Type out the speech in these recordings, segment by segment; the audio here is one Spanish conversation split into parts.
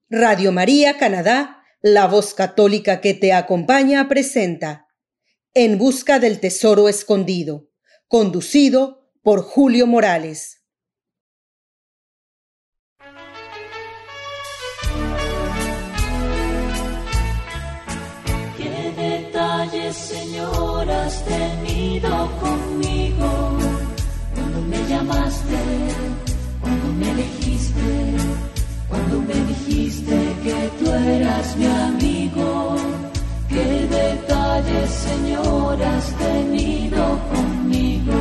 Radio María Canadá, la voz católica que te acompaña, presenta En busca del tesoro escondido, conducido por Julio Morales. Qué detalles, Señor, has tenido conmigo, cuando me llamaste, cuando me elegiste, cuando me dijiste que tú eras mi amigo. Qué detalles, Señor, has tenido conmigo.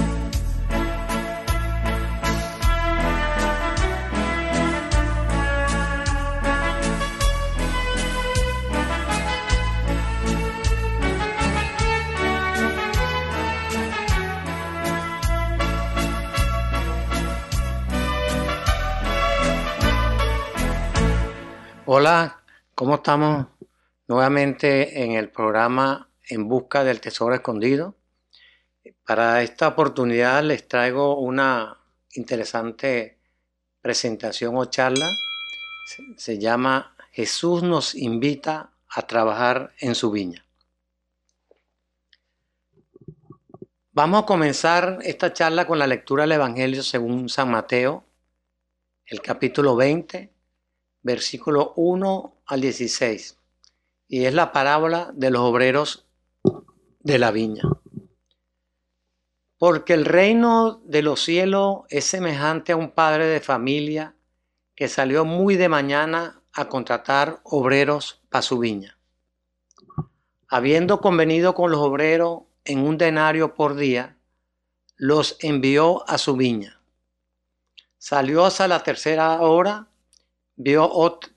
Hola, ¿cómo estamos? Nuevamente en el programa En Busca del Tesoro Escondido. Para esta oportunidad les traigo una interesante presentación o charla. Se llama Jesús nos invita a trabajar en su viña. Vamos a comenzar esta charla con la lectura del Evangelio según San Mateo, el capítulo 20, versículo 1 al 16. Y es la parábola de los obreros de la viña. Porque el reino de los cielos es semejante a un padre de familia que salió muy de mañana a contratar obreros para su viña. Habiendo convenido con los obreros en 1 denario por día, los envió a su viña. Salió hasta la 3:00 hora, vio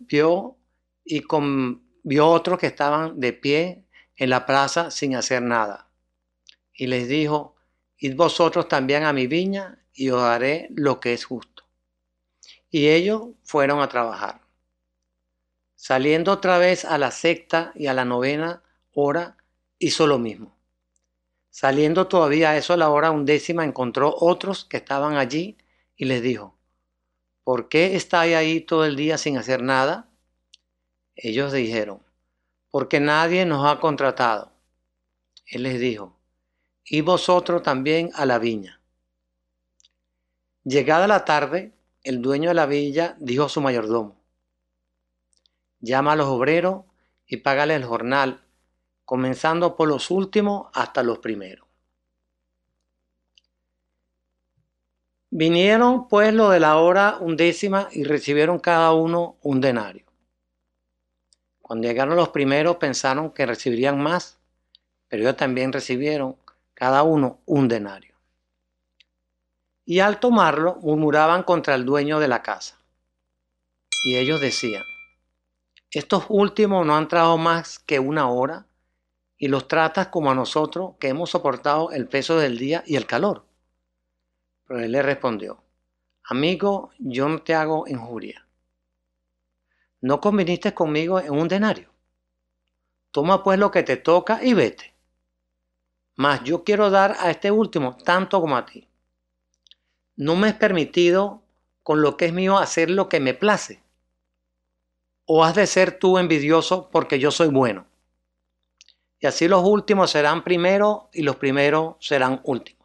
otros que estaban de pie en la plaza sin hacer nada. Y les dijo: id vosotros también a mi viña y os haré lo que es justo. Y ellos fueron a trabajar. Saliendo otra vez a la 6ª y a la 9ª hora, hizo lo mismo. Saliendo todavía a eso a la hora 11ª, encontró otros que estaban allí y les dijo: ¿por qué estáis ahí todo el día sin hacer nada? Ellos dijeron: porque nadie nos ha contratado. Él les dijo: y vosotros también a la viña. Llegada la tarde, el dueño de la viña dijo a su mayordomo: llama a los obreros y págale el jornal, comenzando por los últimos hasta los primeros. Vinieron pues los de la hora 11ª y recibieron cada uno 1 denario. Cuando llegaron los primeros pensaron que recibirían más, pero ellos también recibieron cada uno 1 denario. Y al tomarlo murmuraban contra el dueño de la casa. Y ellos decían: estos últimos no han trabajado más que 1 hora y los tratas como a nosotros, que hemos soportado el peso del día y el calor. Pero él le respondió: amigo, yo no te hago injuria. ¿No conviniste conmigo en 1 denario? Toma pues lo que te toca y vete. Mas yo quiero dar a este último tanto como a ti. ¿No me es permitido con lo que es mío hacer lo que me place? ¿O has de ser tú envidioso porque yo soy bueno? Y así los últimos serán primeros y los primeros serán últimos.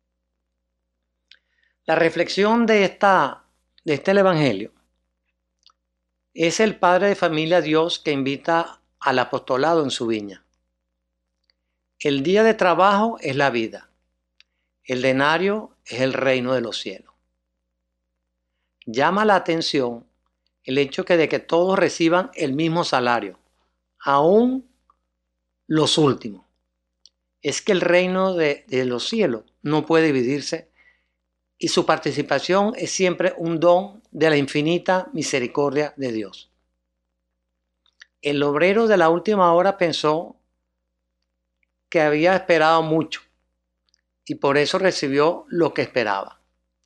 La reflexión de este Evangelio es el padre de familia Dios que invita al apostolado en su viña. El día de trabajo es la vida. El denario es el reino de los cielos. Llama la atención el hecho de que todos reciban el mismo salario, aún los últimos. Es que el reino de los cielos no puede dividirse y su participación es siempre un don de la infinita misericordia de Dios. El obrero de la última hora pensó que había esperado mucho y por eso recibió lo que esperaba.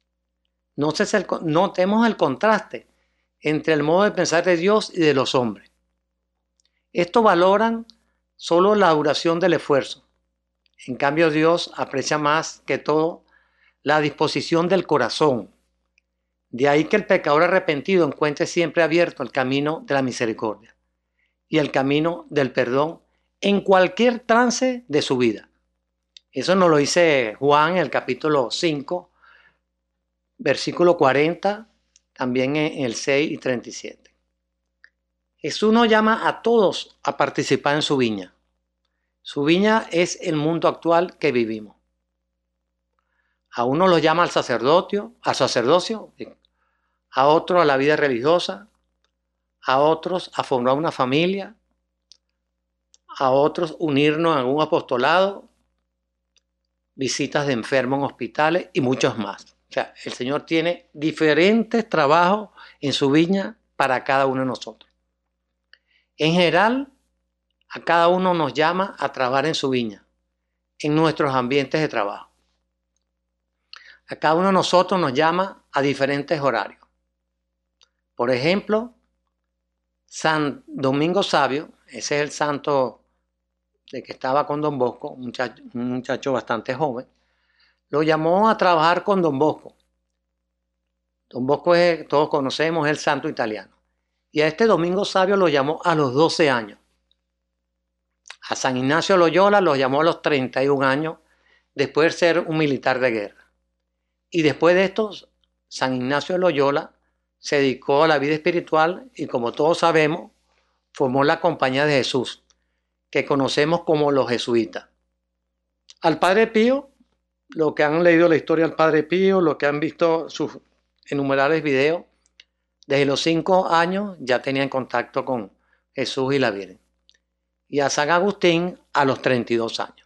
Notemos el contraste entre el modo de pensar de Dios y de los hombres. Estos valoran solo la duración del esfuerzo. En cambio, Dios aprecia más que todo la disposición del corazón, De ahí que el pecador arrepentido encuentre siempre abierto el camino de la misericordia y el camino del perdón en cualquier trance de su vida. Eso nos lo dice Juan en el capítulo 5, versículo 40, también en el 6 y 37. Jesús nos llama a todos a participar en su viña. Su viña es el mundo actual que vivimos. A uno los llama al sacerdocio, a otros a la vida religiosa, a otros a formar una familia, a otros unirnos a un apostolado, visitas de enfermos en hospitales y muchos más. O sea, el Señor tiene diferentes trabajos en su viña para cada uno de nosotros. En general, a cada uno nos llama a trabajar en su viña, en nuestros ambientes de trabajo. A cada uno de nosotros nos llama a diferentes horarios. Por ejemplo, San Domingo Sabio, ese es el santo de que estaba con Don Bosco, un muchacho bastante joven, lo llamó a trabajar con Don Bosco. Don Bosco es, todos conocemos, el santo italiano. Y a este Domingo Sabio lo llamó a los 12 años. A San Ignacio Loyola lo llamó a los 31 años, después de ser un militar de guerra. Y después de esto, San Ignacio Loyola se dedicó a la vida espiritual y, como todos sabemos, formó la Compañía de Jesús, que conocemos como los jesuitas. Al Padre Pío, lo que han leído la historia del Padre Pío, lo que han visto sus innumerables videos, desde los 5 años ya tenían contacto con Jesús y la Virgen. Y a San Agustín a los 32 años.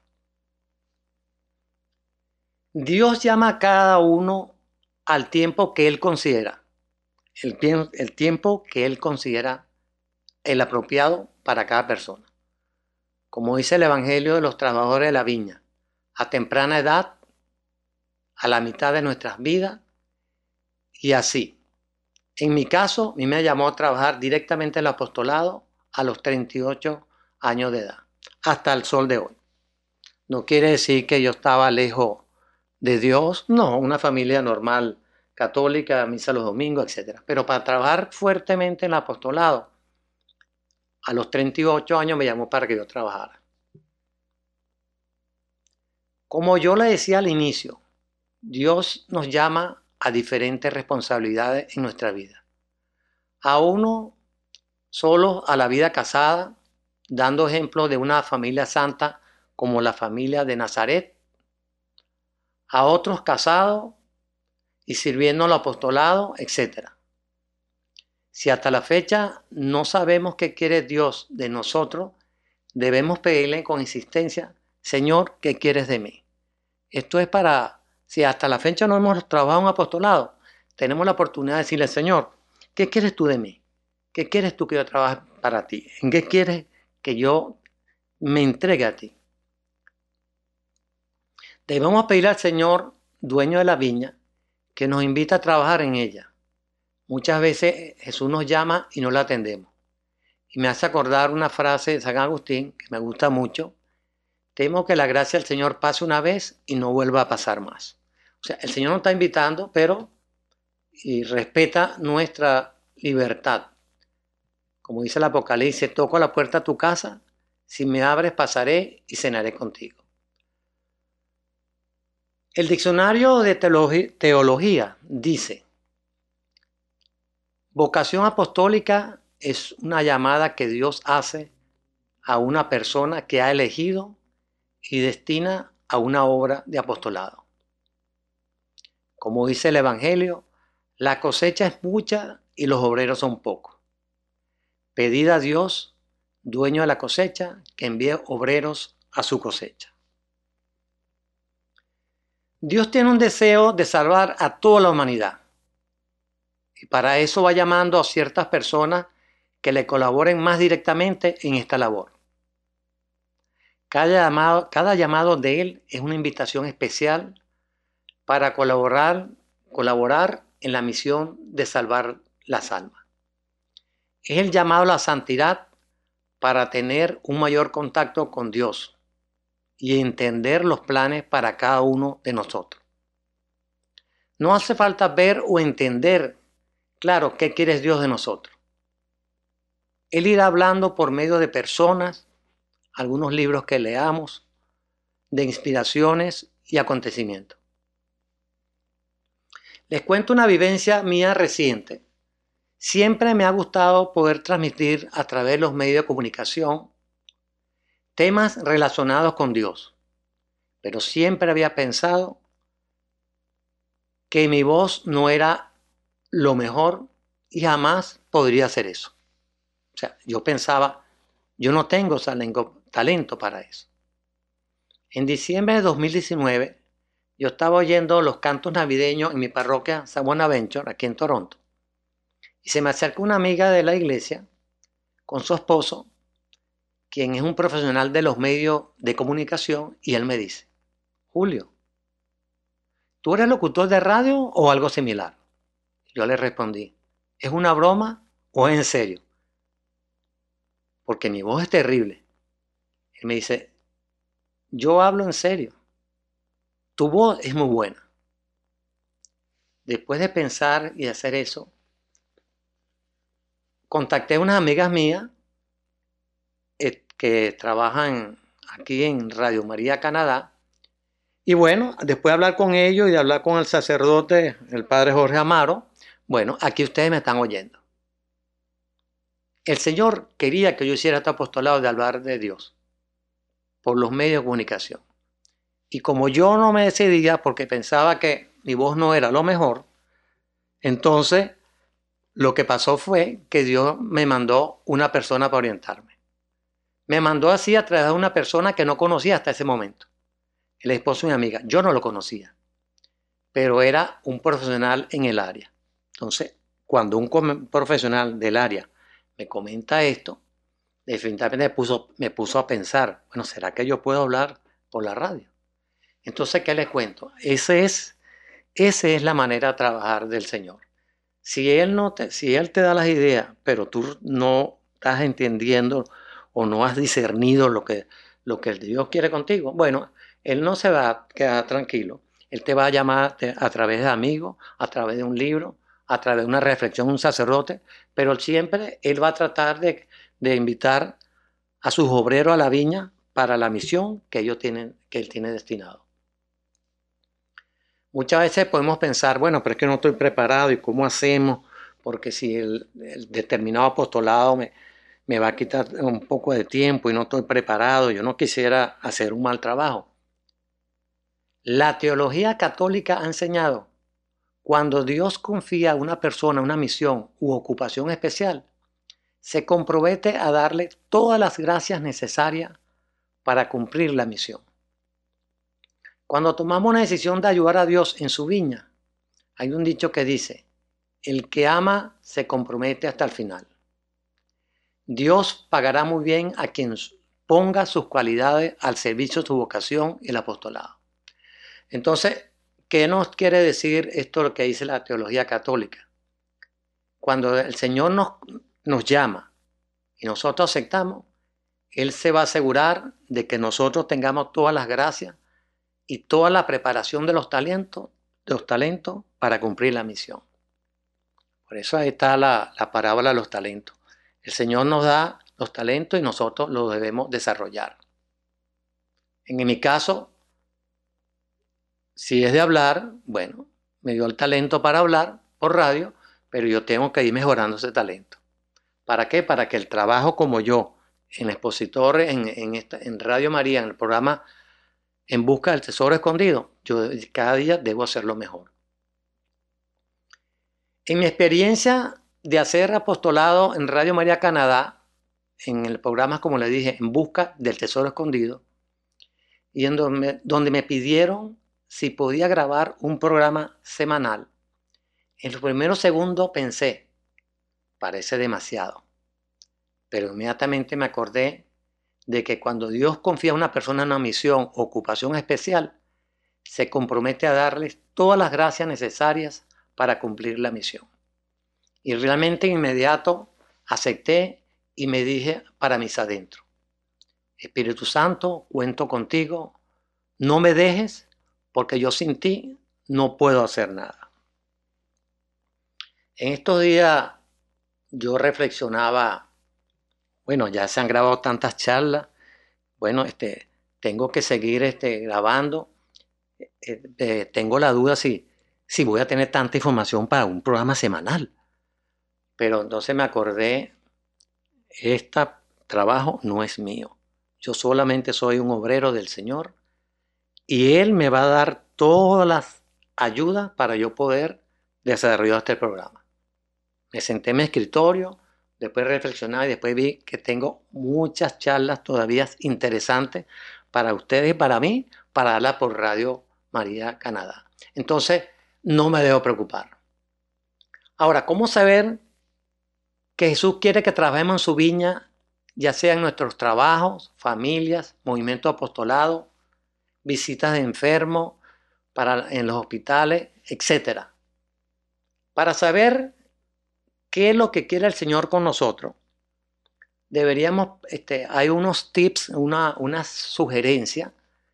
Dios llama a cada uno al tiempo que Él considera, el tiempo que Él considera el apropiado para cada persona. Como dice el Evangelio de los trabajadores de la viña, a temprana edad, a la mitad de nuestras vidas y así. En mi caso, a mí me llamó a trabajar directamente en el apostolado a los 38 años de edad, hasta el sol de hoy. No quiere decir que yo estaba lejos de Dios, no, una familia normal, católica, misa los domingos, etc. Pero para trabajar fuertemente en el apostolado, a los 38 años me llamó para que yo trabajara. Como yo le decía al inicio, Dios nos llama a diferentes responsabilidades en nuestra vida. A uno solo a la vida casada, dando ejemplo de una familia santa como la familia de Nazaret. A otros casados y sirviendo al apostolado, etc. Si hasta la fecha no sabemos qué quiere Dios de nosotros, debemos pedirle con insistencia, Señor, ¿qué quieres de mí? Esto es para, si hasta la fecha no hemos trabajado en apostolado, tenemos la oportunidad de decirle, Señor, ¿qué quieres tú de mí? ¿Qué quieres tú que yo trabaje para ti? ¿En qué quieres que yo me entregue a ti? Debemos pedir al Señor, dueño de la viña, que nos invita a trabajar en ella. Muchas veces Jesús nos llama y no la atendemos. Y me hace acordar una frase de San Agustín que me gusta mucho. Temo que la gracia del Señor pase una vez y no vuelva a pasar más. O sea, el Señor nos está invitando, pero y respeta nuestra libertad. Como dice el Apocalipsis, toco a la puerta a tu casa, si me abres pasaré y cenaré contigo. El diccionario de teología dice, vocación apostólica es una llamada que Dios hace a una persona que ha elegido y destina a una obra de apostolado. Como dice el Evangelio, la cosecha es mucha y los obreros son pocos. Pedid a Dios, dueño de la cosecha, que envíe obreros a su cosecha. Dios tiene un deseo de salvar a toda la humanidad. Y para eso va llamando a ciertas personas que le colaboren más directamente en esta labor. Cada llamado de Él es una invitación especial para colaborar en la misión de salvar las almas. Es el llamado a la santidad para tener un mayor contacto con Dios y entender los planes para cada uno de nosotros. No hace falta ver o entender, claro, qué quiere Dios de nosotros. Él irá hablando por medio de personas, algunos libros que leamos, de inspiraciones y acontecimientos. Les cuento una vivencia mía reciente. Siempre me ha gustado poder transmitir a través de los medios de comunicación temas relacionados con Dios, pero siempre había pensado que mi voz no era lo mejor y jamás podría hacer eso. O sea, yo pensaba, yo no tengo talento para eso. En diciembre de 2019, yo estaba oyendo los cantos navideños en mi parroquia San Bonaventure, aquí en Toronto, y se me acercó una amiga de la iglesia con su esposo, quien es un profesional de los medios de comunicación, y él me dice, Julio, ¿tú eres locutor de radio o algo similar? Yo le respondí, ¿es una broma o es en serio? Porque mi voz es terrible. Él me dice, yo hablo en serio. Tu voz es muy buena. Después de pensar y hacer eso, contacté a unas amigas mías que trabajan aquí en Radio María Canadá. Y bueno, después de hablar con ellos y de hablar con el sacerdote, el padre Jorge Amaro, bueno, aquí ustedes me están oyendo. El Señor quería que yo hiciera este apostolado de hablar de Dios por los medios de comunicación. Y como yo no me decidía porque pensaba que mi voz no era lo mejor, entonces lo que pasó fue que Dios me mandó una persona para orientarme. Me mandó así a través de una persona que no conocía hasta ese momento. El esposo de mi amiga. Yo no lo conocía, pero era un profesional en el área. Entonces, cuando un profesional del área me comenta esto, definitivamente me puso a pensar, bueno, ¿será que yo puedo hablar por la radio? Entonces, ¿qué les cuento? Esa es la manera de trabajar del Señor. Si Él te da las ideas, pero tú no estás entendiendo o no has discernido lo que Dios quiere contigo, bueno, Él no se va a quedar tranquilo. Él te va a llamar a través de amigos, a través de un libro, a través de una reflexión, un sacerdote, pero siempre Él va a tratar de invitar a sus obreros a la viña para la misión que Él tiene destinado. Muchas veces podemos pensar, bueno, pero es que no estoy preparado y cómo hacemos, porque si el determinado apostolado me va a quitar un poco de tiempo y no estoy preparado, yo no quisiera hacer un mal trabajo. La teología católica ha enseñado, cuando Dios confía a una persona una misión u ocupación especial, se compromete a darle todas las gracias necesarias para cumplir la misión. Cuando tomamos una decisión de ayudar a Dios en su viña, hay un dicho que dice, el que ama se compromete hasta el final. Dios pagará muy bien a quien ponga sus cualidades al servicio de su vocación y el apostolado. Entonces, ¿qué nos quiere decir esto lo que dice la teología católica? Cuando el Señor nos llama y nosotros aceptamos, Él se va a asegurar de que nosotros tengamos todas las gracias y toda la preparación de los talentos para cumplir la misión. Por eso ahí está la parábola de los talentos. El Señor nos da los talentos y nosotros los debemos desarrollar. En mi caso, si es de hablar, bueno, me dio el talento para hablar por radio, pero yo tengo que ir mejorando ese talento. ¿Para qué? Para que el trabajo como yo, en expositor, en Radio María, en el programa En Busca del Tesoro Escondido, yo cada día debo hacerlo mejor. En mi experiencia de hacer apostolado en Radio María Canadá, en el programa, como le dije, En Busca del Tesoro Escondido, y en donde me pidieron si podía grabar un programa semanal, en los primeros segundos pensé, parece demasiado, pero inmediatamente me acordé de que cuando Dios confía a una persona en una misión o ocupación especial, se compromete a darles todas las gracias necesarias para cumplir la misión. Y realmente de inmediato acepté y me dije para mis adentros, Espíritu Santo, cuento contigo, no me dejes porque yo sin ti no puedo hacer nada. En estos días yo reflexionaba, bueno, ya se han grabado tantas charlas, bueno, tengo que seguir grabando. Tengo la duda si voy a tener tanta información para un programa semanal. Pero entonces me acordé, este trabajo no es mío. Yo solamente soy un obrero del Señor y Él me va a dar todas las ayudas para yo poder desarrollar este programa. Me senté en mi escritorio, después reflexioné y después vi que tengo muchas charlas todavía interesantes para ustedes y para mí, para darlas por Radio María Canadá. Entonces, no me debo preocupar. Ahora, ¿cómo saber que Jesús quiere que trabajemos en su viña, ya sea en nuestros trabajos, familias, movimiento apostolado, visitas de enfermos, en los hospitales, etcétera? Para saber qué es lo que quiere el Señor con nosotros, deberíamos, hay unos tips, una sugerencia,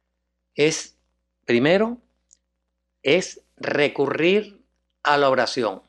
primero, es recurrir a la oración,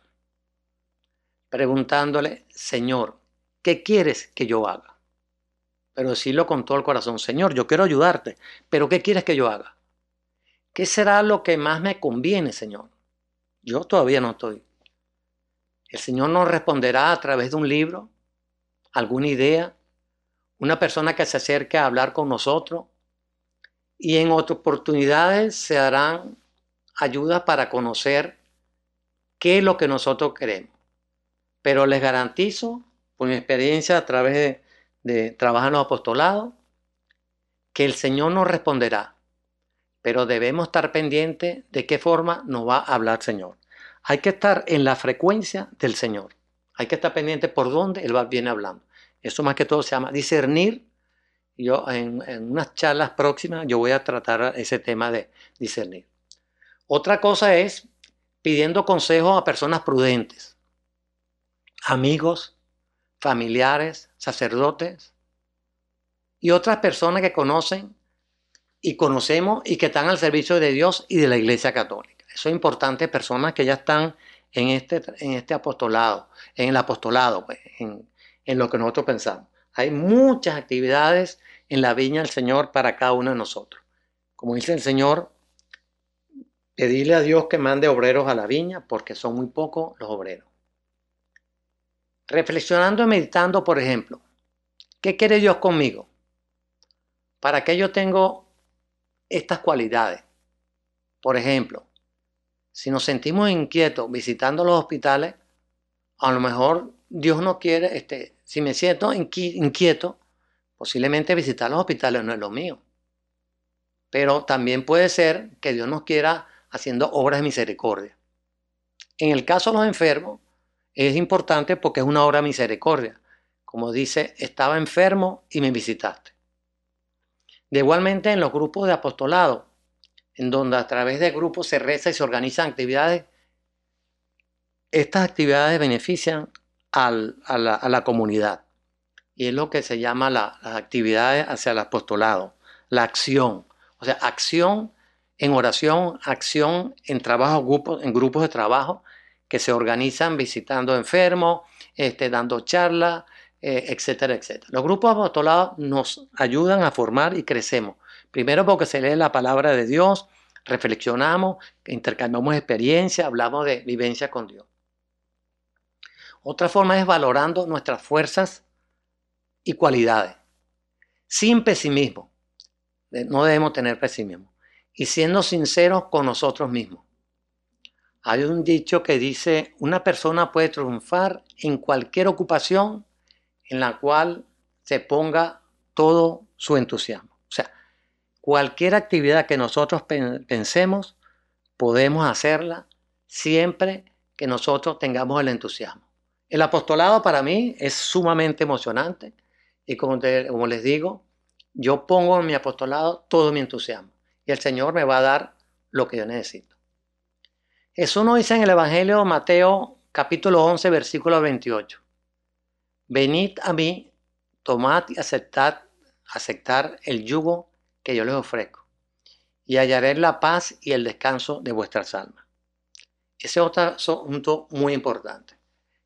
preguntándole, Señor, ¿qué quieres que yo haga? Pero decirlo con todo el corazón, Señor, yo quiero ayudarte, pero ¿qué quieres que yo haga? ¿Qué será lo que más me conviene, Señor? Yo todavía no estoy. El Señor nos responderá a través de un libro, alguna idea, una persona que se acerque a hablar con nosotros, y en otras oportunidades se darán ayudas para conocer qué es lo que nosotros queremos. Pero les garantizo, por mi experiencia a través de trabajar en los apostolados, que el Señor nos responderá, pero debemos estar pendientes de qué forma nos va a hablar el Señor. Hay que estar en la frecuencia del Señor. Hay que estar pendiente por dónde Él viene hablando. Eso más que todo se llama discernir. Yo en unas charlas próximas yo voy a tratar ese tema de discernir. Otra cosa es pidiendo consejos a personas prudentes, amigos, familiares, sacerdotes y otras personas que conocen y conocemos y que están al servicio de Dios y de la Iglesia Católica. Eso es importante, personas que ya están en este apostolado, en el apostolado, pues, en lo que nosotros pensamos. Hay muchas actividades en la viña del Señor para cada uno de nosotros. Como dice el Señor, pedirle a Dios que mande obreros a la viña porque son muy pocos los obreros. Reflexionando y meditando, por ejemplo, ¿qué quiere Dios conmigo? ¿Para qué yo tengo estas cualidades? Por ejemplo, si nos sentimos inquietos visitando los hospitales, a lo mejor Dios no quiere, si me siento inquieto, posiblemente visitar los hospitales no es lo mío. Pero también puede ser que Dios nos quiera haciendo obras de misericordia. En el caso de los enfermos, es importante porque es una obra de misericordia. Como dice, estaba enfermo y me visitaste. De igualmente en los grupos de apostolado, en donde a través de grupos se reza y se organizan actividades, estas actividades benefician a la comunidad. Y es lo que se llama las actividades hacia el apostolado, la acción. O sea, acción en oración, acción en trabajo, en grupos de trabajo que se organizan visitando enfermos, dando charlas, etcétera, etcétera. Los grupos apostolados nos ayudan a formar y crecemos. Primero porque se lee la palabra de Dios, reflexionamos, intercambiamos experiencias, hablamos de vivencia con Dios. Otra forma es valorando nuestras fuerzas y cualidades, sin pesimismo. No debemos tener pesimismo. Y siendo sinceros con nosotros mismos. Hay un dicho que dice, una persona puede triunfar en cualquier ocupación en la cual se ponga todo su entusiasmo. O sea, cualquier actividad que nosotros pensemos, podemos hacerla siempre que nosotros tengamos el entusiasmo. El apostolado para mí es sumamente emocionante y como les digo, yo pongo en mi apostolado todo mi entusiasmo y el Señor me va a dar lo que yo necesito. Jesús nos dice en el Evangelio de Mateo capítulo 11 versículo 28. Venid a mí, tomad y aceptar el yugo que yo les ofrezco y hallaré la paz y el descanso de vuestras almas. Ese es otro asunto muy importante.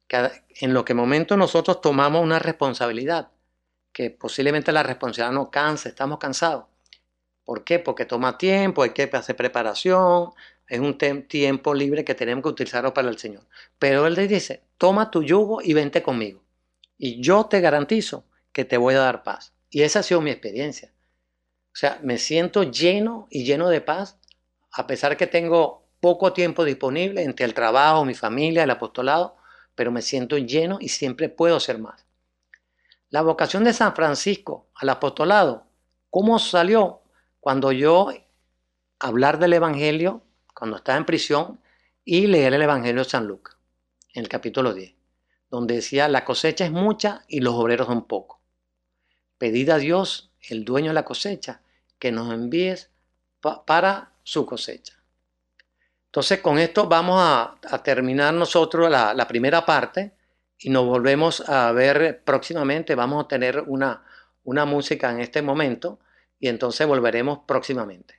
en lo que momento nosotros tomamos una responsabilidad, que posiblemente la responsabilidad nos cansa, estamos cansados. ¿Por qué? Porque toma tiempo, hay que hacer preparación, es un tiempo libre que tenemos que utilizarlo para el Señor. Pero Él le dice, toma tu yugo y vente conmigo. Y yo te garantizo que te voy a dar paz. Y esa ha sido mi experiencia. O sea, me siento lleno y lleno de paz, a pesar que tengo poco tiempo disponible entre el trabajo, mi familia, el apostolado, pero me siento lleno y siempre puedo ser más. La vocación de San Francisco al apostolado, ¿cómo salió? Cuando yo hablar del Evangelio, cuando estaba en prisión, y leer el Evangelio de San Lucas, en el capítulo 10, donde decía, la cosecha es mucha y los obreros son pocos. Pedid a Dios, el dueño de la cosecha, que nos envíes para su cosecha. Entonces, con esto vamos a terminar nosotros la primera parte y nos volvemos a ver próximamente. Vamos a tener una música en este momento y entonces volveremos próximamente.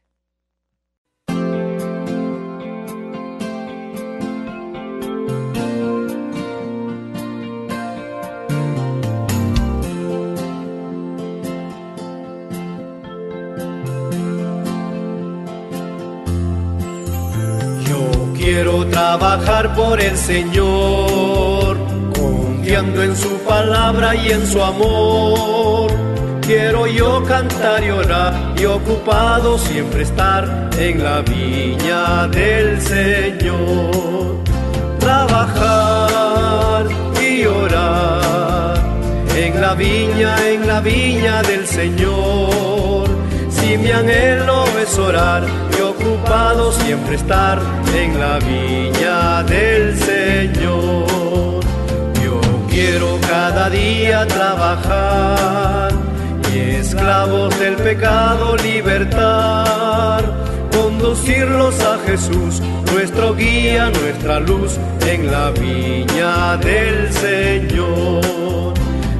Quiero trabajar por el Señor, confiando en su palabra y en su amor. Quiero yo cantar y orar y ocupado siempre estar en la viña del Señor. Trabajar y orar en la viña del Señor. Si mi anhelo es orar y ocupado siempre estar en la viña del Señor. Yo quiero cada día trabajar y esclavos del pecado libertar, conducirlos a Jesús, nuestro guía, nuestra luz, en la viña del Señor.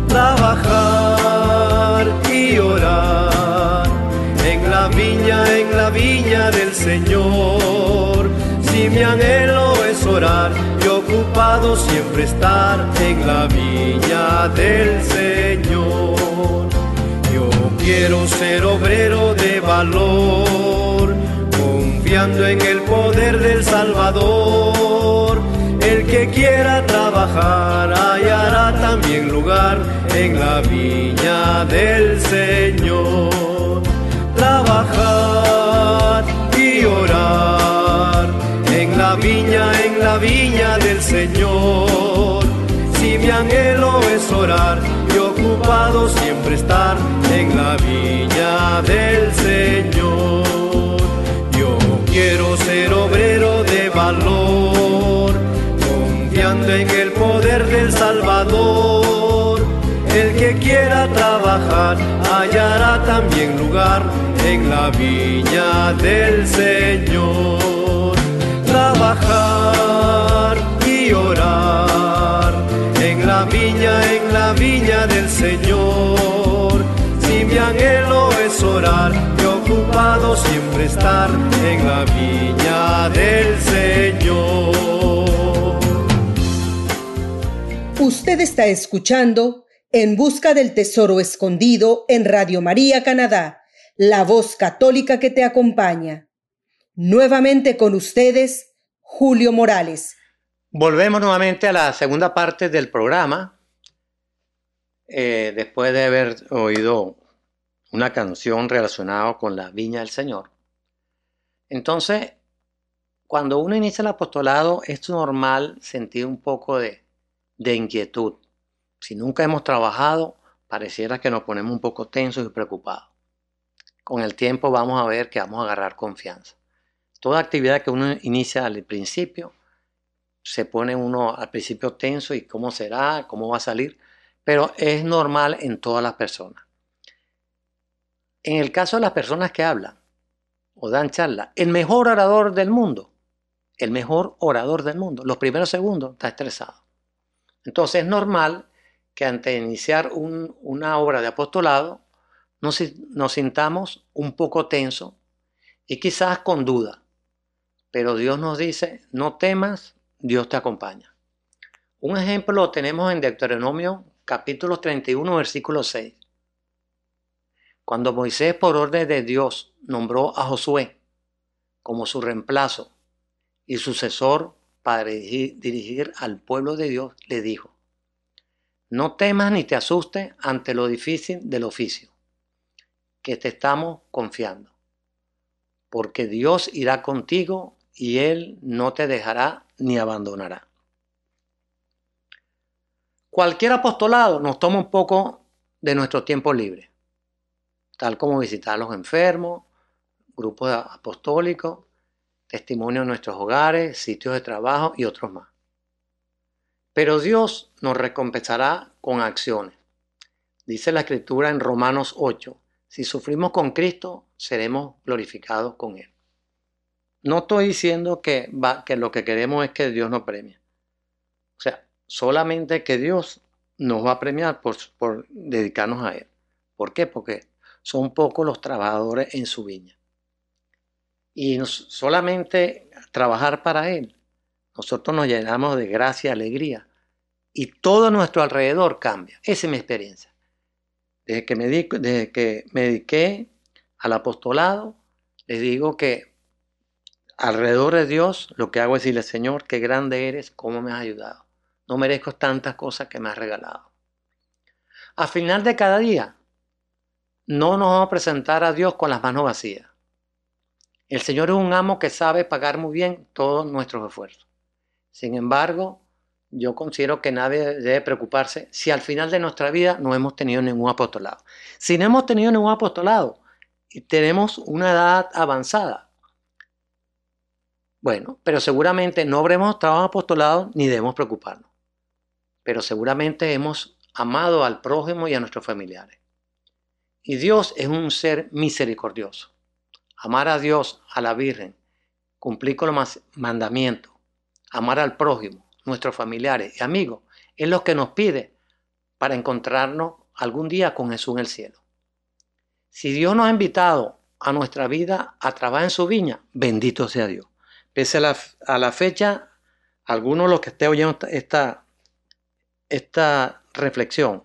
Trabajar y orar en la viña del Señor. Si mi anhelo es orar y ocupado siempre estar en la viña del Señor. Yo quiero ser obrero de valor, confiando en el poder del Salvador. El que quiera trabajar hallará también lugar en la viña del Señor. Trabajar y orar en la viña del Señor. Si mi anhelo es orar y ocupado siempre estar en la viña del Señor. Yo quiero ser obrero de valor, confiando en el poder del Salvador. El que quiera trabajar hallará también lugar en la viña del Señor. Trabajar y orar en la viña del Señor. Si mi anhelo es orar y ocupado siempre estar en la viña del Señor. Usted está escuchando En Busca del Tesoro Escondido en Radio María Canadá, la voz católica que te acompaña. Nuevamente con ustedes, Julio Morales. Volvemos nuevamente a la segunda parte del programa, después de haber oído una canción relacionada con la viña del Señor. Entonces, cuando uno inicia el apostolado, es normal sentir un poco de inquietud. Si nunca hemos trabajado, pareciera que nos ponemos un poco tensos y preocupados. Con el tiempo vamos a ver que vamos a agarrar confianza. Toda actividad que uno inicia al principio, se pone uno al principio tenso y cómo será, cómo va a salir, pero es normal en todas las personas. En el caso de las personas que hablan o dan charla, el mejor orador del mundo, los primeros segundos está estresado. Entonces es normal que antes de iniciar una obra de apostolado nos sintamos un poco tensos y quizás con duda. Pero Dios nos dice, no temas, Dios te acompaña. Un ejemplo lo tenemos en Deuteronomio capítulo 31, versículo 6. Cuando Moisés, por orden de Dios, nombró a Josué como su reemplazo y sucesor para dirigir al pueblo de Dios, le dijo: no temas ni te asustes ante lo difícil del oficio, que te estamos confiando, porque Dios irá contigo y Él no te dejará ni abandonará. Cualquier apostolado nos toma un poco de nuestro tiempo libre, tal como visitar a los enfermos, grupos apostólicos, testimonio en nuestros hogares, sitios de trabajo y otros más. Pero Dios nos recompensará con acciones. Dice la Escritura en Romanos 8, si sufrimos con Cristo, seremos glorificados con Él. No estoy diciendo que lo que queremos es que Dios nos premie. O sea, solamente que Dios nos va a premiar por dedicarnos a Él. ¿Por qué? Porque son pocos los trabajadores en su viña. Y solamente trabajar para Él, nosotros nos llenamos de gracia y alegría. Y todo nuestro alrededor cambia. Esa es mi experiencia. Desde que me dediqué al apostolado, les digo que alrededor de Dios lo que hago es decirle: Señor, qué grande eres, cómo me has ayudado. No merezco tantas cosas que me has regalado. Al final de cada día, no nos vamos a presentar a Dios con las manos vacías. El Señor es un amo que sabe pagar muy bien todos nuestros esfuerzos. Sin embargo, yo considero que nadie debe preocuparse si al final de nuestra vida no hemos tenido ningún apostolado. Si no hemos tenido ningún apostolado y tenemos una edad avanzada, bueno, pero seguramente no habremos trabajado apostolado ni debemos preocuparnos. Pero seguramente hemos amado al prójimo y a nuestros familiares. Y Dios es un ser misericordioso. Amar a Dios, a la Virgen, cumplir con los mandamientos, amar al prójimo, nuestros familiares y amigos, es lo que nos pide para encontrarnos algún día con Jesús en el cielo. Si Dios nos ha invitado a nuestra vida a trabajar en su viña, bendito sea Dios. Pese a la fecha, algunos de los que estén oyendo esta reflexión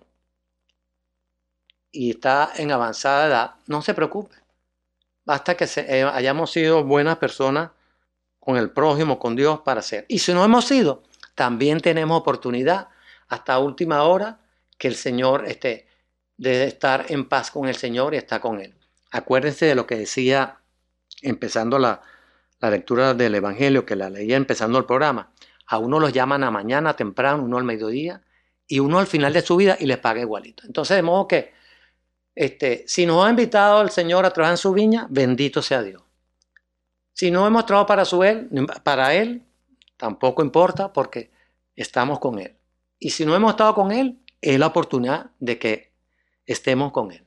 y está en avanzada edad, no se preocupe. Basta que hayamos sido buenas personas con el prójimo, con Dios para ser. Y si no hemos sido, también tenemos oportunidad hasta última hora que el Señor debe estar en paz con el Señor y está con Él. Acuérdense de lo que decía empezando la lectura del Evangelio, que la leía empezando el programa. A uno los llaman a mañana temprano, uno al mediodía y uno al final de su vida y les paga igualito. Entonces, de modo que si nos ha invitado el Señor a trabajar en su viña, bendito sea Dios. Si no hemos trabajado para Él, tampoco importa porque estamos con Él. Y si no hemos estado con Él, es la oportunidad de que estemos con Él.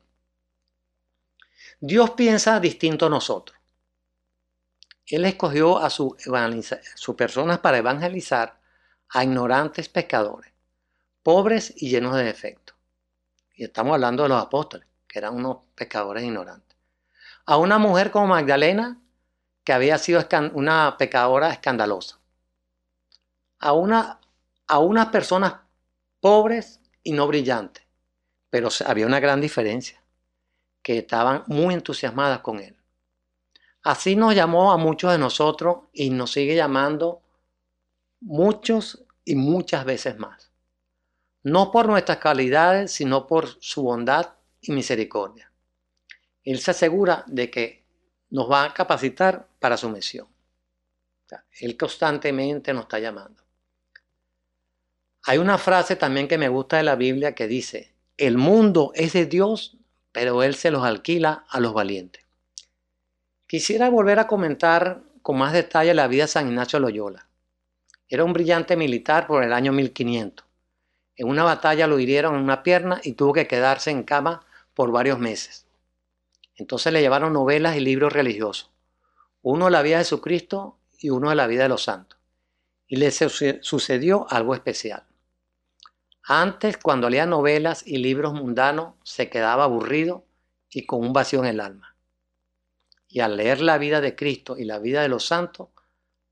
Dios piensa distinto a nosotros. Él escogió a sus personas para evangelizar a ignorantes pecadores, pobres y llenos de defectos. Y estamos hablando de los apóstoles, que eran unos pecadores ignorantes. A una mujer como Magdalena, que había sido una pecadora escandalosa. A unas personas pobres y no brillantes. Pero había una gran diferencia, que estaban muy entusiasmadas con Él. Así nos llamó a muchos de nosotros y nos sigue llamando muchos y muchas veces más. No por nuestras cualidades, sino por su bondad y misericordia. Él se asegura de que nos va a capacitar para su misión. O sea, Él constantemente nos está llamando. Hay una frase también que me gusta de la Biblia que dice: el mundo es de Dios, pero Él se los alquila a los valientes. Quisiera volver a comentar con más detalle la vida de San Ignacio de Loyola. Era un brillante militar por el año 1500. En una batalla lo hirieron en una pierna y tuvo que quedarse en cama por varios meses. Entonces le llevaron novelas y libros religiosos. Uno de la vida de Jesucristo y uno de la vida de los santos. Y le sucedió algo especial. Antes, cuando leía novelas y libros mundanos, se quedaba aburrido y con un vacío en el alma. Y al leer la vida de Cristo y la vida de los santos,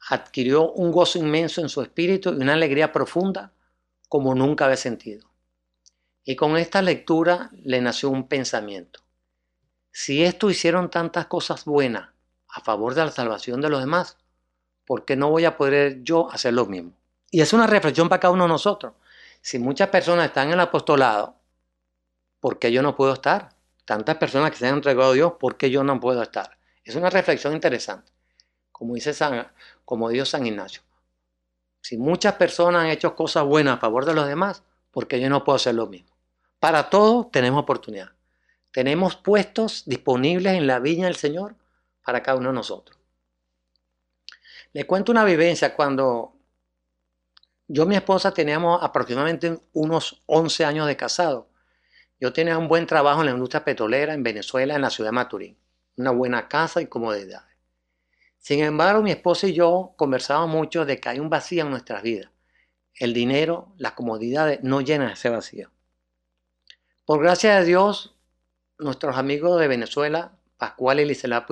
adquirió un gozo inmenso en su espíritu y una alegría profunda como nunca había sentido. Y con esta lectura le nació un pensamiento. Si estos hicieron tantas cosas buenas a favor de la salvación de los demás, ¿por qué no voy a poder yo hacer lo mismo? Y es una reflexión para cada uno de nosotros. Si muchas personas están en el apostolado, ¿por qué yo no puedo estar? Tantas personas que se han entregado a Dios, ¿por qué yo no puedo estar? Es una reflexión interesante, como dijo San Ignacio. Si muchas personas han hecho cosas buenas a favor de los demás, ¿por qué yo no puedo hacer lo mismo? Para todos tenemos oportunidad. Tenemos puestos disponibles en la viña del Señor para cada uno de nosotros. Les cuento una vivencia. Cuando yo y mi esposa teníamos aproximadamente unos 11 años de casado, yo tenía un buen trabajo en la industria petrolera en Venezuela, en la ciudad de Maturín. Una buena casa y comodidad. Sin embargo, mi esposa y yo conversábamos mucho de que hay un vacío en nuestras vidas. El dinero, las comodidades no llenan ese vacío. Por gracia de Dios, nuestros amigos de Venezuela, Pascual y Liselot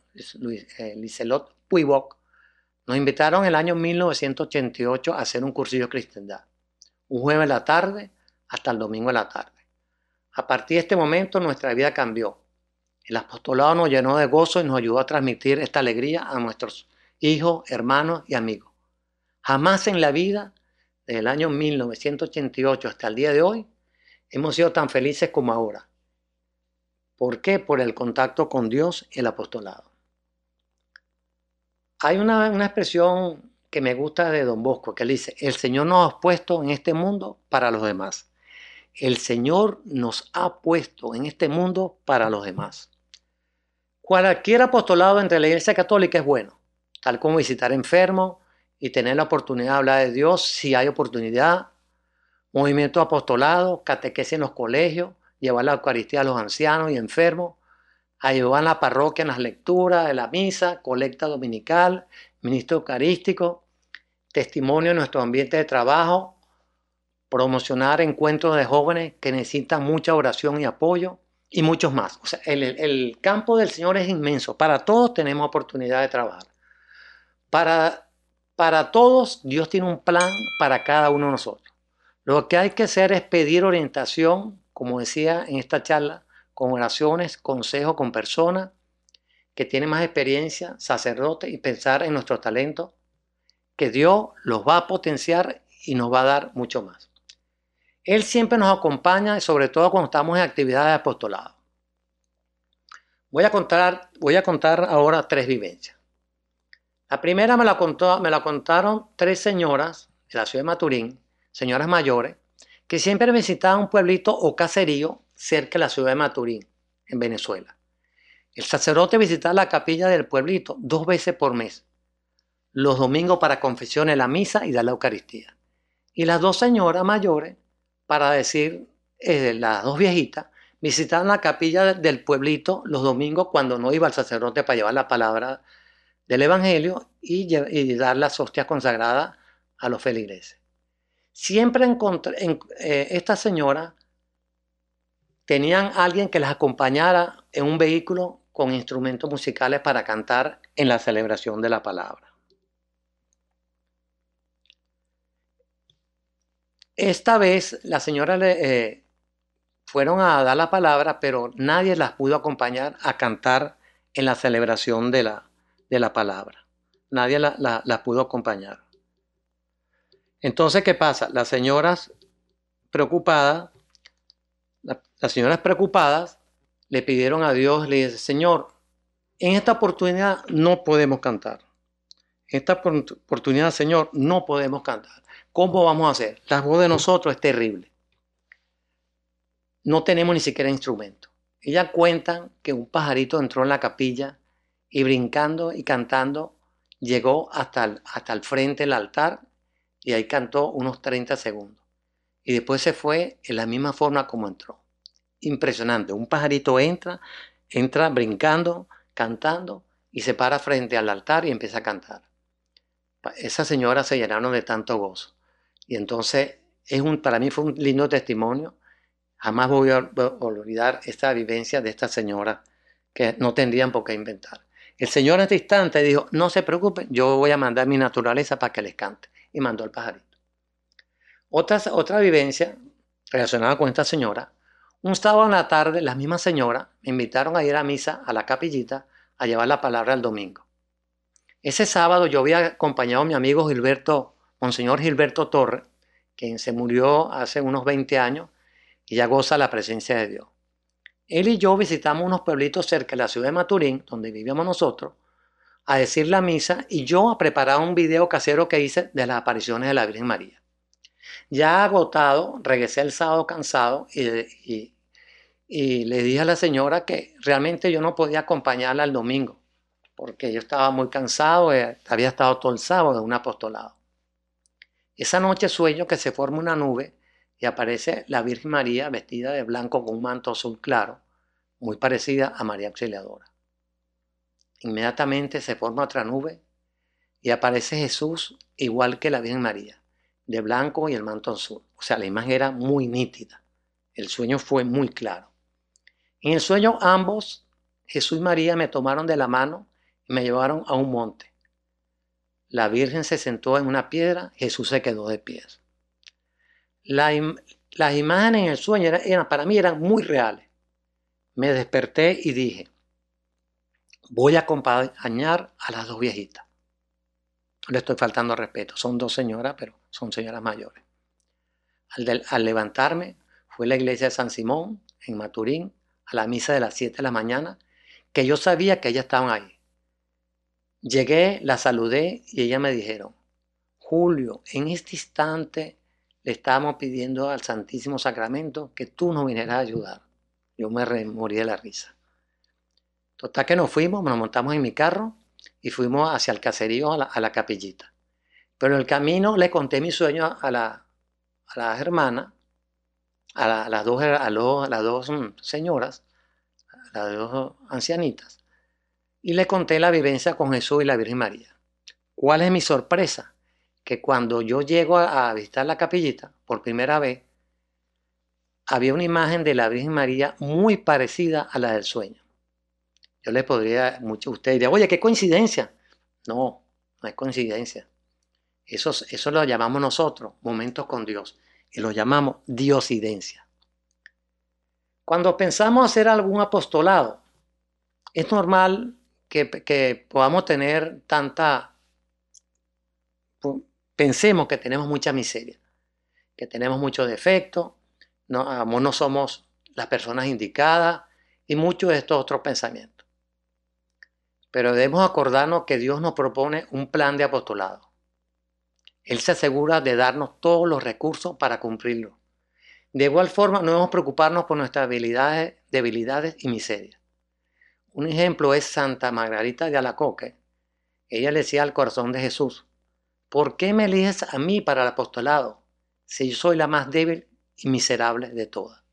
Puiboc, nos invitaron en el año 1988 a hacer un cursillo de cristiandad. Un jueves en la tarde hasta el domingo en la tarde. A partir de este momento nuestra vida cambió. El apostolado nos llenó de gozo y nos ayudó a transmitir esta alegría a nuestros hijos, hermanos y amigos. Jamás en la vida, desde el año 1988 hasta el día de hoy, hemos sido tan felices como ahora. ¿Por qué? Por el contacto con Dios y el apostolado. Hay una expresión que me gusta de Don Bosco, que él dice: el Señor nos ha puesto en este mundo para los demás. El Señor nos ha puesto en este mundo para los demás. Cualquier apostolado entre la Iglesia Católica es bueno, tal como visitar enfermos y tener la oportunidad de hablar de Dios si hay oportunidad, movimiento apostolado, catequesis en los colegios, llevar la Eucaristía a los ancianos y enfermos, ayudar en la parroquia en las lecturas de la misa, colecta dominical, ministro eucarístico, testimonio en nuestro ambiente de trabajo, promocionar encuentros de jóvenes que necesitan mucha oración y apoyo y muchos más. O sea, el campo del Señor es inmenso. Para todos tenemos oportunidad de trabajar. Para todos Dios tiene un plan para cada uno de nosotros. Lo que hay que hacer es pedir orientación, como decía en esta charla, con oraciones, consejos con personas que tienen más experiencia, sacerdotes, y pensar en nuestros talentos, que Dios los va a potenciar y nos va a dar mucho más. Él siempre nos acompaña, sobre todo cuando estamos en actividades de apostolado. Voy a contar ahora 3 vivencias. La primera me la contaron 3 señoras de la ciudad de Maturín, señoras mayores, que siempre visitaban un pueblito o caserío cerca de la ciudad de Maturín, en Venezuela. El sacerdote visitaba la capilla del pueblito 2 veces por mes, los domingos para confesiones, la misa y dar la Eucaristía. Y las 2 señoras mayores, para decir, las 2 viejitas, visitaban la capilla del pueblito los domingos cuando no iba el sacerdote para llevar la palabra del Evangelio y dar las hostias consagradas a los feligreses. Siempre estas señoras tenían alguien que las acompañara en un vehículo con instrumentos musicales para cantar en la celebración de la palabra. Esta vez las señoras fueron a dar la palabra, pero nadie las pudo acompañar a cantar en la celebración de la palabra. Nadie las pudo acompañar. Entonces, ¿qué pasa? Las señoras preocupadas le pidieron a Dios, le dice: Señor, en esta oportunidad no podemos cantar. En esta oportunidad, Señor, no podemos cantar. ¿Cómo vamos a hacer? La voz de nosotros es terrible. No tenemos ni siquiera instrumento. Ellas cuentan que un pajarito entró en la capilla y brincando y cantando llegó hasta el frente del altar y ahí cantó unos 30 segundos. Y después se fue en la misma forma como entró. Impresionante. Un pajarito entra brincando, cantando y se para frente al altar y empieza a cantar. Esas señoras se llenaron de tanto gozo. Y entonces para mí fue un lindo testimonio. Jamás voy a olvidar esta vivencia de estas señoras que no tendrían por qué inventar. El Señor en este instante dijo, no se preocupen, yo voy a mandar mi naturaleza para que les cante. Y mandó al pajarito. Otra vivencia relacionada con esta señora. Un sábado en la tarde, la misma señora me invitaron a ir a misa a la capillita a llevar la palabra el domingo. Ese sábado yo había acompañado a mi amigo Monseñor Gilberto Torres, quien se murió hace unos 20 años y ya goza la presencia de Dios. Él y yo visitamos unos pueblitos cerca de la ciudad de Maturín, donde vivíamos nosotros, a decir la misa y yo a preparar un video casero que hice de las apariciones de la Virgen María. Ya agotado, regresé el sábado cansado y le dije a la señora que realmente yo no podía acompañarla el domingo, porque yo estaba muy cansado, había estado todo el sábado en un apostolado. Esa noche sueño que se forma una nube y aparece la Virgen María vestida de blanco con un manto azul claro, muy parecida a María Auxiliadora. Inmediatamente se forma otra nube y aparece Jesús igual que la Virgen María, de blanco y el manto azul. O sea, la imagen era muy nítida. El sueño fue muy claro. En el sueño ambos, Jesús y María, me tomaron de la mano y me llevaron a un monte. La Virgen se sentó en una piedra, Jesús se quedó de pie. Las imágenes en el sueño para mí eran muy reales. Me desperté y dije, voy a acompañar a las dos viejitas. No le estoy faltando respeto, son dos señoras, pero son señoras mayores. Al levantarme, fui a la iglesia de San Simón, en Maturín, a la misa de las 7 de la mañana, que yo sabía que ellas estaban ahí. Llegué, las saludé y ellas me dijeron, Julio, en este instante le estábamos pidiendo al Santísimo Sacramento que tú nos vinieras a ayudar. Yo me morí de la risa. Total que nos montamos en mi carro y fuimos hacia el caserío, a la capillita. Pero en el camino le conté mi sueño a las hermanas, a las dos señoras, a las dos ancianitas, y le conté la vivencia con Jesús y la Virgen María. ¿Cuál es mi sorpresa? Que cuando yo llego a visitar la capillita por primera vez, había una imagen de la Virgen María muy parecida a la del sueño. Yo le podría, usted diría, oye, qué coincidencia. No, no es coincidencia. Eso lo llamamos nosotros momentos con Dios y lo llamamos diosidencia. Cuando pensamos hacer algún apostolado, es normal que podamos tener pensemos que tenemos mucha miseria, que tenemos muchos defectos, no somos las personas indicadas y muchos de estos otros pensamientos. Pero debemos acordarnos que Dios nos propone un plan de apostolado. Él se asegura de darnos todos los recursos para cumplirlo. De igual forma, no debemos preocuparnos por nuestras debilidades y miserias. Un ejemplo es Santa Margarita de Alacoque. Ella le decía al corazón de Jesús, ¿por qué me eliges a mí para el apostolado si yo soy la más débil y miserable de todas?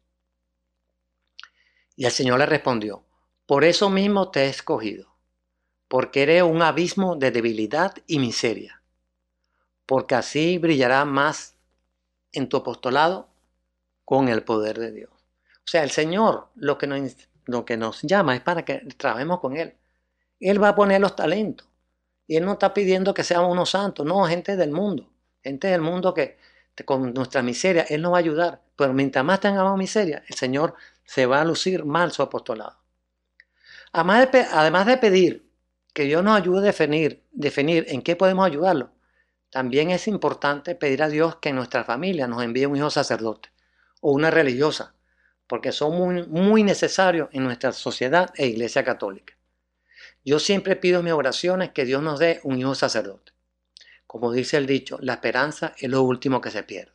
Y el Señor le respondió, por eso mismo te he escogido, porque eres un abismo de debilidad y miseria, porque así brillará más en tu apostolado con el poder de Dios. O sea, el Señor lo que nos llama es para que trabajemos con Él. Él va a poner los talentos. Y Él no está pidiendo que seamos unos santos, no, gente del mundo que con nuestra miseria, Él nos va a ayudar. Pero mientras más tengamos miseria, el Señor se va a lucir mal su apostolado. Además de pedir que Dios nos ayude a definir en qué podemos ayudarlo, también es importante pedir a Dios que en nuestra familia nos envíe un hijo sacerdote o una religiosa, porque son muy, muy necesarios en nuestra sociedad e iglesia católica. Yo siempre pido en mis oraciones que Dios nos dé un hijo sacerdote. Como dice el dicho, la esperanza es lo último que se pierde.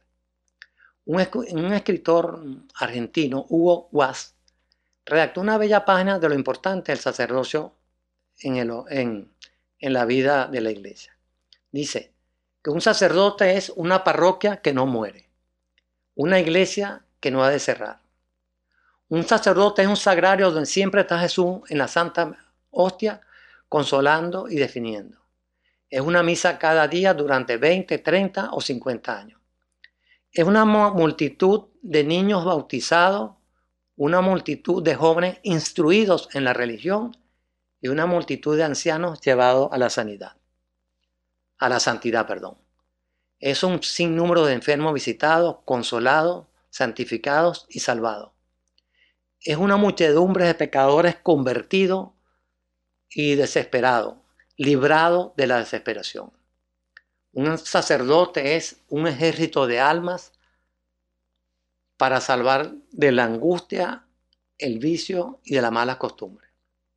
Un escritor argentino, Hugo Guas, redactó una bella página de lo importante del sacerdocio en la vida de la iglesia. Dice que un sacerdote es una parroquia que no muere, una iglesia que no ha de cerrar. Un sacerdote es un sagrario donde siempre está Jesús en la Santa Hostia, consolando y definiendo. Es una misa cada día durante 20, 30 o 50 años. Es una multitud de niños bautizados, una multitud de jóvenes instruidos en la religión y una multitud de ancianos llevados a la santidad. Es un sinnúmero de enfermos visitados, consolados, santificados y salvados. Es una muchedumbre de pecadores convertidos y desesperados, librados de la desesperación. Un sacerdote es un ejército de almas para salvar de la angustia, el vicio y de la mala costumbre.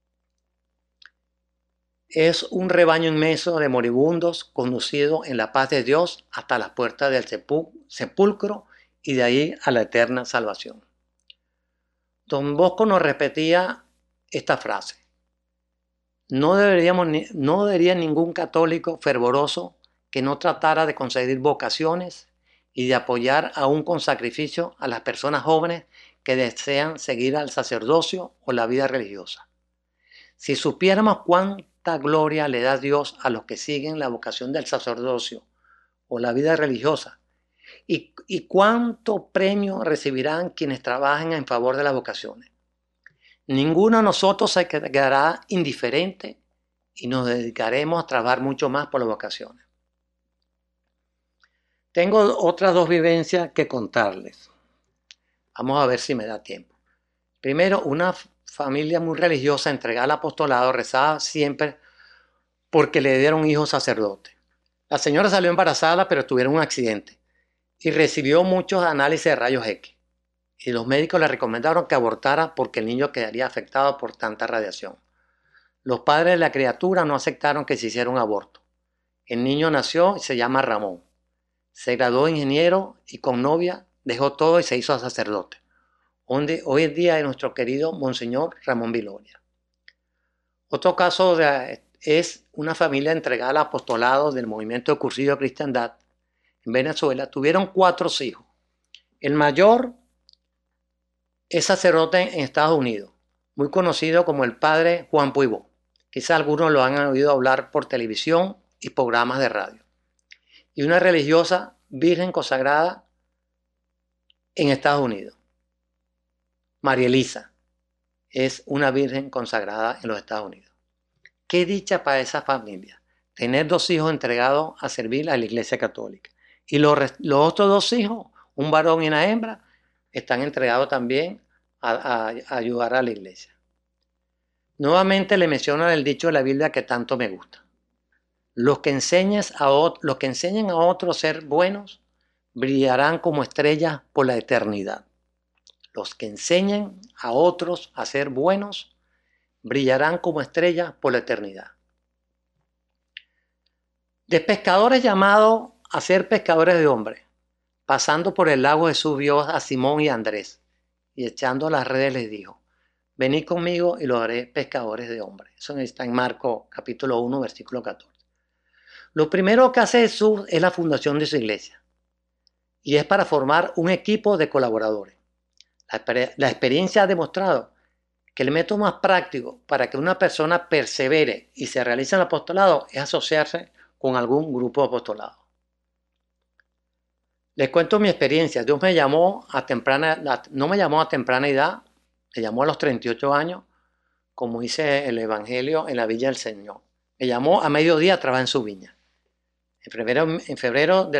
Es un rebaño inmenso de moribundos conducido en la paz de Dios hasta las puertas del sepulcro y de ahí a la eterna salvación. Don Bosco nos repetía esta frase: no debería ningún católico fervoroso que no tratara de conseguir vocaciones y de apoyar aún con sacrificio a las personas jóvenes que desean seguir al sacerdocio o la vida religiosa. Si supiéramos cuánta gloria le da Dios a los que siguen la vocación del sacerdocio o la vida religiosa, y cuánto premio recibirán quienes trabajen en favor de las vocaciones. Ninguno de nosotros se quedará indiferente y nos dedicaremos a trabajar mucho más por las vocaciones. Tengo otras dos vivencias que contarles. Vamos a ver si me da tiempo. Primero, una familia muy religiosa entregada al apostolado rezaba siempre porque le dieron hijo sacerdote. La señora salió embarazada, pero tuvieron un accidente y recibió muchos análisis de rayos X. Y los médicos le recomendaron que abortara porque el niño quedaría afectado por tanta radiación. Los padres de la criatura no aceptaron que se hiciera un aborto. El niño nació y se llama Ramón. Se graduó de ingeniero y con novia dejó todo y se hizo sacerdote, donde hoy en día es nuestro querido Monseñor Ramón Viloria. Otro caso es una familia entregada al apostolado del movimiento de Cursillo de Cristiandad en Venezuela. Tuvieron 4 hijos. El mayor es sacerdote en Estados Unidos, muy conocido como el padre Juan Puibó. Quizá algunos lo han oído hablar por televisión y programas de radio. Y una religiosa virgen consagrada en Estados Unidos. María Elisa es una virgen consagrada en los Estados Unidos. Qué dicha para esa familia, tener 2 hijos entregados a servir a la Iglesia Católica. Y los otros 2 hijos, un varón y una hembra, están entregados también a ayudar a la Iglesia. Nuevamente le menciono el dicho de la Biblia que tanto me gusta. Los que enseñen a otros a ser buenos, brillarán como estrellas por la eternidad. Los que enseñen a otros a ser buenos, brillarán como estrellas por la eternidad. De pescadores llamados a ser pescadores de hombres, pasando por el lago Jesús vio a Simón y a Andrés, y echando las redes les dijo: venid conmigo y los haré pescadores de hombres. Eso está en Marcos capítulo 1, versículo 14. Lo primero que hace Jesús es la fundación de su iglesia, y es para formar un equipo de colaboradores. La experiencia ha demostrado que el método más práctico para que una persona persevere y se realice en el apostolado es asociarse con algún grupo de apostolado. Les cuento mi experiencia. Dios me llamó no me llamó a temprana edad, me llamó a los 38 años, como dice el Evangelio, en la Villa del Señor. Me llamó a mediodía a trabajar en su viña. En febrero del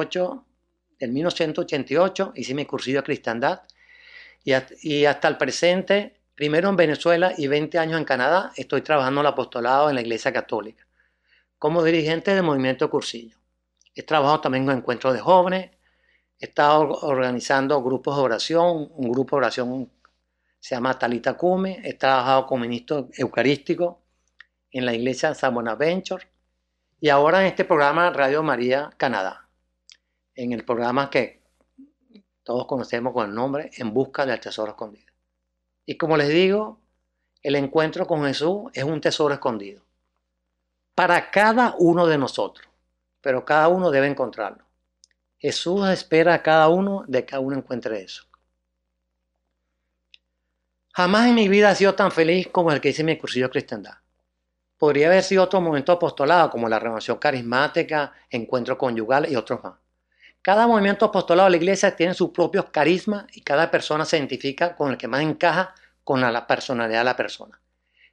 1988 hice mi cursillo de cristiandad y hasta el presente, primero en Venezuela y 20 años en Canadá, estoy trabajando en el apostolado en la Iglesia Católica como dirigente del movimiento Cursillo. He trabajado también en encuentros de jóvenes, he estado organizando grupos de oración, un grupo de oración se llama Talita Cume, he trabajado como ministro eucarístico en la iglesia San Bonaventure y ahora en este programa Radio María Canadá, en el programa que todos conocemos con el nombre En Busca del Tesoro Escondido. Y como les digo, el encuentro con Jesús es un tesoro escondido para cada uno de nosotros, pero cada uno debe encontrarlo. Jesús espera a cada uno de que cada uno encuentre eso. Jamás en mi vida he sido tan feliz como el que hice mi cursillo de cristiandad. Podría haber sido otro momento apostolado, como la renovación carismática, encuentro conyugal y otros más. Cada movimiento apostolado de la iglesia tiene sus propios carismas y cada persona se identifica con el que más encaja con la personalidad de la persona.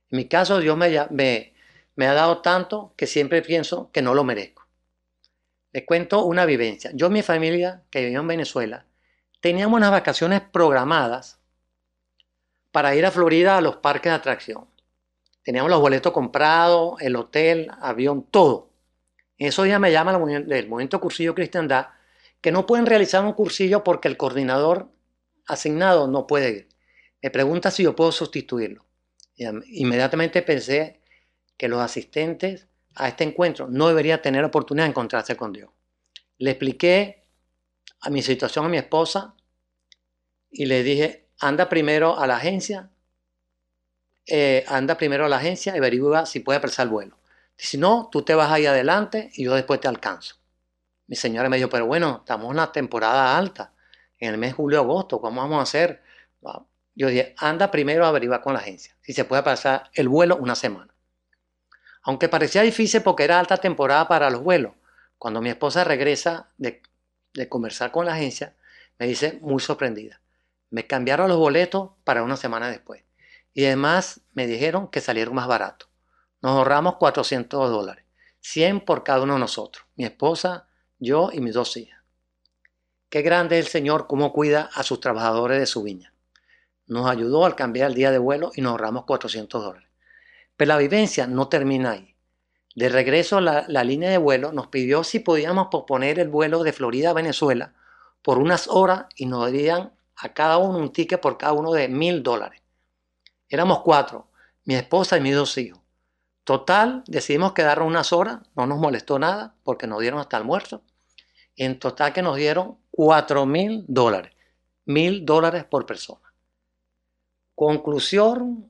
En mi caso, Dios me ha dado tanto que siempre pienso que no lo merezco. Les cuento una vivencia. Yo y mi familia, que vivía en Venezuela, teníamos unas vacaciones programadas para ir a Florida a los parques de atracción. Teníamos los boletos comprados, el hotel, avión, todo. En esos días me llama del Movimiento Cursillo Cristiandad que no pueden realizar un cursillo porque el coordinador asignado no puede ir. Me pregunta si yo puedo sustituirlo. Inmediatamente pensé que los asistentes a este encuentro no deberían tener oportunidad de encontrarse con Dios. Le expliqué a mi situación a mi esposa y le dije, anda primero a la agencia y averigua si puede apresar el vuelo. Si no, tú te vas ahí adelante y yo después te alcanzo. Mi señora me dijo, pero bueno, estamos en una temporada alta, en el mes de julio-agosto, ¿cómo vamos a hacer? Yo dije, anda primero a averiguar con la agencia si se puede pasar el vuelo una semana. Aunque parecía difícil porque era alta temporada para los vuelos, cuando mi esposa regresa de conversar con la agencia, me dice muy sorprendida. Me cambiaron los boletos para una semana después. Y además me dijeron que salieron más baratos. Nos ahorramos $400, 100 por cada uno de nosotros, mi esposa, yo y mis 2 hijas. Qué grande es el Señor, cómo cuida a sus trabajadores de su viña. Nos ayudó al cambiar el día de vuelo y nos ahorramos $400. Pero la vivencia no termina ahí. De regreso la línea de vuelo nos pidió si podíamos posponer el vuelo de Florida a Venezuela por unas horas y nos darían a cada uno un ticket por cada uno de $1,000. Éramos 4, mi esposa y mis 2 hijos. Total, decidimos quedarnos unas horas, no nos molestó nada porque nos dieron hasta almuerzo. En total que nos dieron $4,000, $1,000 por persona. Conclusión,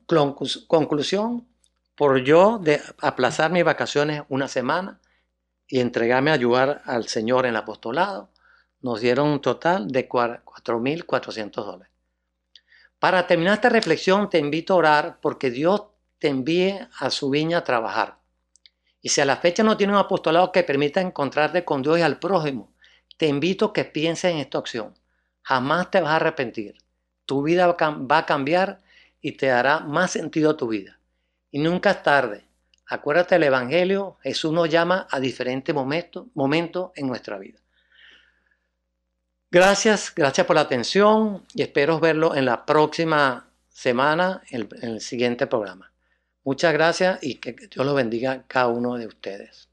por yo de aplazar mis vacaciones una semana y entregarme a ayudar al Señor en el apostolado, nos dieron un total de $4,400. Para terminar esta reflexión te invito a orar porque Dios te envíe a su viña a trabajar. Y si a la fecha no tienes un apostolado que permita encontrarte con Dios y al prójimo, te invito a que pienses en esta opción. Jamás te vas a arrepentir. Tu vida va a cambiar y te dará más sentido a tu vida. Y nunca es tarde. Acuérdate del Evangelio, Jesús nos llama a diferentes momentos en nuestra vida. Gracias por la atención y espero verlo en la próxima semana en el siguiente programa. Muchas gracias y que Dios los bendiga a cada uno de ustedes.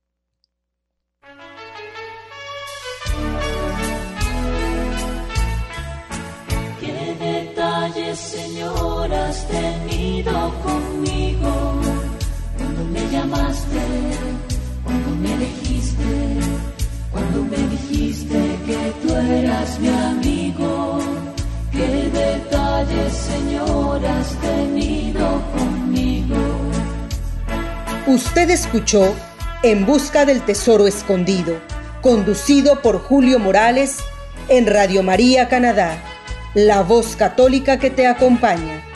¿Qué detalles, Señor, has tenido conmigo? Cuando me llamaste, cuando me elegiste, cuando me dijiste que tú eras mi amigo. ¿Qué detalles, Señor, has tenido conmigo? Usted escuchó En Busca del Tesoro Escondido, conducido por Julio Morales en Radio María Canadá, la voz católica que te acompaña.